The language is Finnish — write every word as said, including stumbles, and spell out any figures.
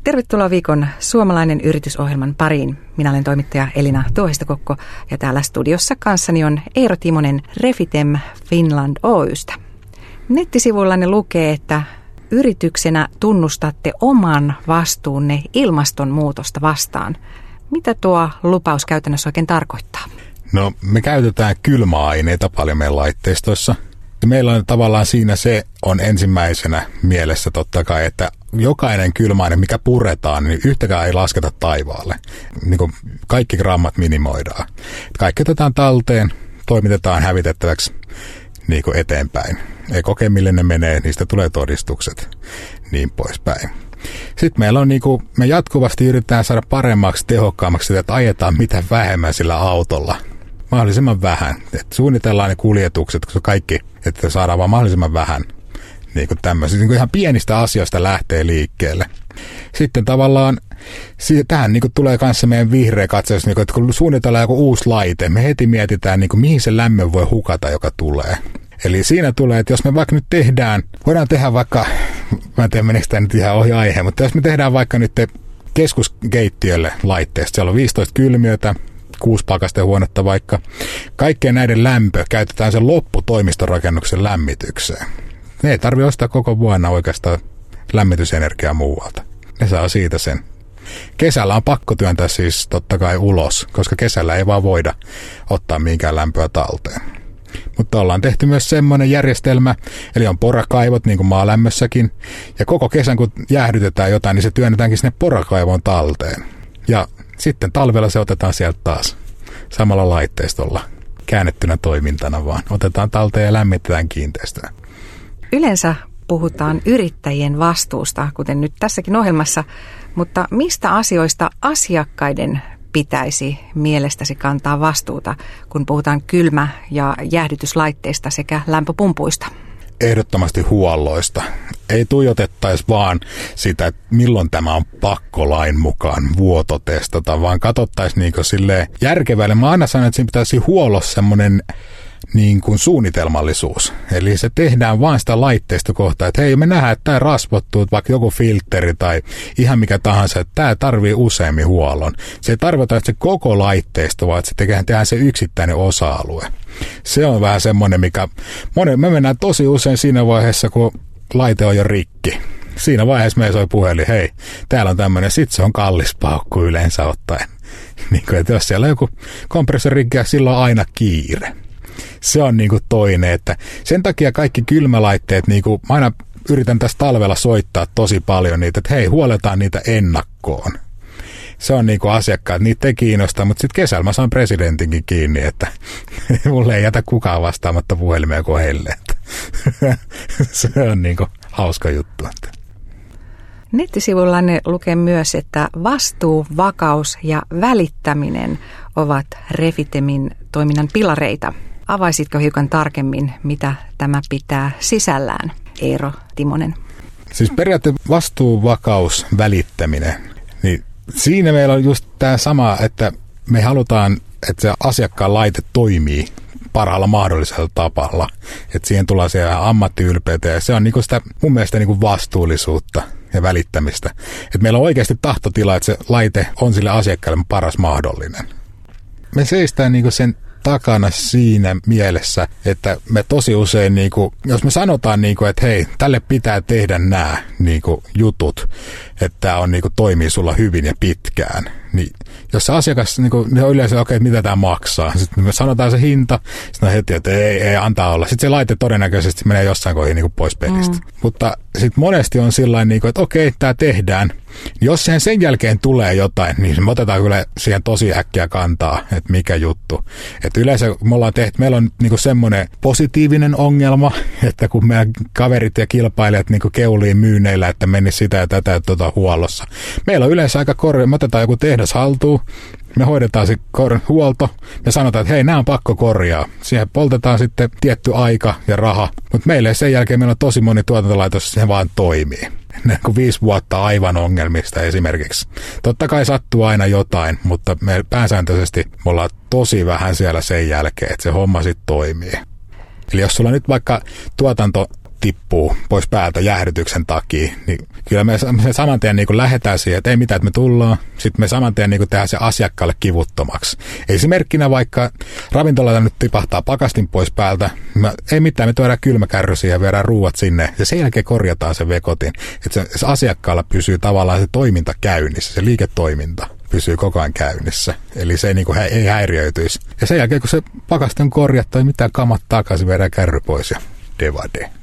Tervetuloa viikon suomalainen yritysohjelman pariin. Minä olen toimittaja Elina Tuohistokokko ja täällä studiossa kanssani on Eero Timonen Refitem Finland Oy:stä. Nettisivuillanne lukee, että yrityksenä tunnustatte oman vastuunne ilmastonmuutosta vastaan. Mitä tuo lupaus käytännössä oikein tarkoittaa? No, me käytetään kylmäaineita paljon meidän laitteistoissa. Meillä on tavallaan siinä se on ensimmäisenä mielessä totta kai, että jokainen kylmäaine, mikä puretaan, niin yhtäkään ei lasketa taivaalle. Niin kuin kaikki grammat minimoidaan. Kaikki otetaan talteen, toimitetaan hävitettäväksi niin kuin eteenpäin. Ei kokea, mille ne menee, niistä tulee todistukset, niin poispäin. Sitten meillä on niin kuin, me jatkuvasti yritetään saada paremmaksi, tehokkaammaksi, että ajetaan mitä vähemmän sillä autolla. Mahdollisimman vähän. Et suunnitellaan ne kuljetukset, koska kaikki, että saadaan vaan mahdollisimman vähän. Niin kuin tämmöisiä, niin kuin ihan pienistä asioista lähtee liikkeelle. Sitten tavallaan tähän niin kuin tulee myös meidän vihreä katsaus, niin kuin, että kun suunnitellaan joku uusi laite, me heti mietitään, niin kuin, mihin se lämmön voi hukata, joka tulee. Eli siinä tulee, että jos me vaikka nyt tehdään, voidaan tehdä vaikka, mä en tiedä meneekö tämä nyt ihan ohi aihe, mutta jos me tehdään vaikka nyt keskuskeittiölle laitteesta, siellä on viisitoista kylmiötä, kuusi pakastehuonetta vaikka, kaikkeen näiden lämpö käytetään sen lopputoimistorakennuksen lämmitykseen. Ne ei tarvitse ostaa koko vuonna oikeastaan lämmitysenergiaa muualta. Ne saa siitä sen. Kesällä on pakko työntää siis totta kai ulos, koska kesällä ei vaan voida ottaa minkään lämpöä talteen. Mutta ollaan tehty myös semmoinen järjestelmä, eli on porakaivot niin kuin maalämmössäkin, ja koko kesän kun jäähdytetään jotain, niin se työnnetäänkin sinne porakaivon talteen. Ja sitten talvella se otetaan sieltä taas samalla laitteistolla, käännettynä toimintana vaan. Otetaan talteen ja lämmitetään kiinteistöä. Yleensä puhutaan yrittäjien vastuusta, kuten nyt tässäkin ohjelmassa, mutta mistä asioista asiakkaiden pitäisi mielestäsi kantaa vastuuta, kun puhutaan kylmä- ja jäähdytyslaitteista sekä lämpöpumpuista? Ehdottomasti huolloista. Ei tuijotettaisi vaan sitä, että milloin tämä on pakko lain mukaan vuototestata, vaan katsottaisiin niin kuin silleen järkevälle. Mä aina sanon, että siinä pitäisi huollossa semmoinen niin kuin suunnitelmallisuus. Eli se tehdään vain sitä laitteista kohtaa, että hei, me nähdään, että tämä rasvottuu, vaikka joku filtteri tai ihan mikä tahansa, että tämä tarvii useammin huollon. Se ei tarkoita, että se koko laitteisto, vaan että se tehdään se yksittäinen osa-alue. Se on vähän semmoinen, mikä monen, me mennään tosi usein siinä vaiheessa, kun laite on jo rikki. Siinä vaiheessa me soi puhelin, hei, täällä on tämmöinen, sit se on kallis paukku yleensä ottaen. Niin kuin, että jos siellä on joku kompressori rikki, silloin on aina kiire. Se on niin kuin toinen, että sen takia kaikki kylmälaitteet, niin kuin aina yritän tässä talvella soittaa tosi paljon niitä, että hei, huoletaan niitä ennakkoon. Se on niin kuin asiakkaat, niitä ei kiinnosta, mutta sitten kesällä mä saan presidentinkin kiinni, että mulle ei jätä kukaan vastaamatta puhelimeen kuin heille. Se on niin kuin hauska juttu. Nettisivullanne lukee myös, että vastuu, vakaus ja välittäminen ovat Refitemin toiminnan pilareita. Avaisitko hiukan tarkemmin, mitä tämä pitää sisällään, Eero Timonen? Siis periaatteessa vastuu, vakaus, välittäminen, niin siinä meillä on just tämä sama, että me halutaan, että se asiakkaan laite toimii parhaalla mahdollisella tapalla. Että siihen tulee se ammattiylpeyttä ja se on niinku sitä mun mielestä niinku vastuullisuutta ja välittämistä. Että meillä on oikeasti tahtotila, että se laite on sille asiakkaalle paras mahdollinen. Me seistään niinku sen takana siinä mielessä, että me tosi usein, niin kuin, jos me sanotaan, niin kuin, että hei, tälle pitää tehdä nämä niin kuin, jutut, että tämä on, niin kuin, toimii sulla hyvin ja pitkään, niin jos se asiakas niin kuin, niin on yleensä, okei, okay, mitä tämä maksaa, sitten me sanotaan se hinta, sitten on heti, että ei, ei, antaa olla. Sitten se laite todennäköisesti menee jossain kohdin niin kuin, pois pelistä. Mm. Mutta sitten monesti on sillain, niin kuin, että okei, okay, tämä tehdään. Jos sen, sen jälkeen tulee jotain, niin me otetaan kyllä siihen tosi äkkiä kantaa, että mikä juttu. Että yleensä me ollaan tehty, meillä on niinku semmoinen positiivinen ongelma, että kun meidän kaverit ja kilpailijat niinku keulii myynneillä, että menisi sitä ja tätä ja tuota huollossa. Meillä on yleensä aika korjaa, me otetaan joku tehdas haltuun, me hoidetaan se kor- huolto ja sanotaan, että hei, nämä on pakko korjaa. Siihen poltetaan sitten tietty aika ja raha, mutta meille sen jälkeen meillä on tosi moni tuotantolaitos, se vaan toimii. Kuin viisi vuotta aivan ongelmista esimerkiksi. Totta kai sattuu aina jotain, mutta me pääsääntöisesti me ollaan tosi vähän siellä sen jälkeen, että se homma sitten toimii. Eli jos sulla nyt vaikka tuotanto tippuu pois päältä jäähdytyksen takia, niin kyllä me, me saman tien niin kuin lähdetään siihen, että ei mitään, että me tullaan. Sitten me saman tien niin kuin tehdään se asiakkaalle kivuttomaksi. Esimerkkinä vaikka ravintolalta nyt tipahtaa pakastin pois päältä, me, ei mitään, me tuodaan kylmäkärry siihen ja viedään ruuat sinne ja sen jälkeen korjataan se vekotin. Että se, se asiakkaalla pysyy tavallaan se toiminta käynnissä, se liiketoiminta pysyy koko ajan käynnissä. Eli se ei, niin kuin, ei häiriöityisi. Ja sen jälkeen, kun se pakastin on korjattu, ei mitään, kamat takaisin, viedään kärry pois ja devade.